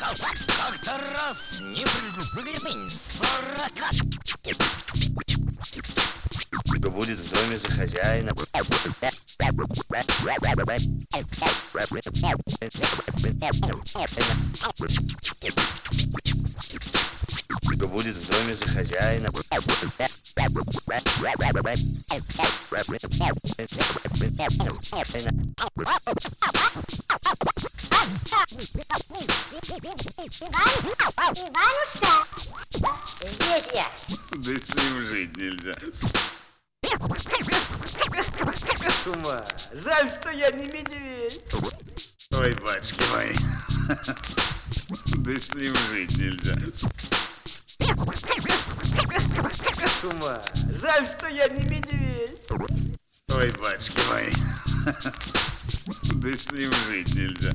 Как-то раз не прыгнул 40. Что будет в доме за хозяина? Что будет в доме за хозяина? Иванушка, здесь я. Да с ним жить нельзя. Кума, жаль, что я не медведь. Ой, батюшки мои. Да с ним жить нельзя. Кума, жаль, что я не медведь. Ой, батюшки мои. Да с ним жить нельзя.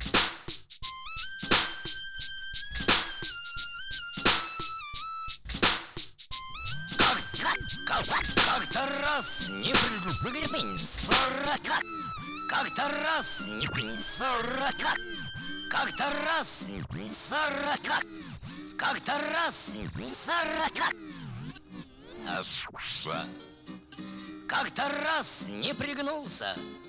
Как-то раз не прыгнул 40. Как-то раз не 40. Как-то раз 40. Как-то раз 40. Как-то раз не пригнулся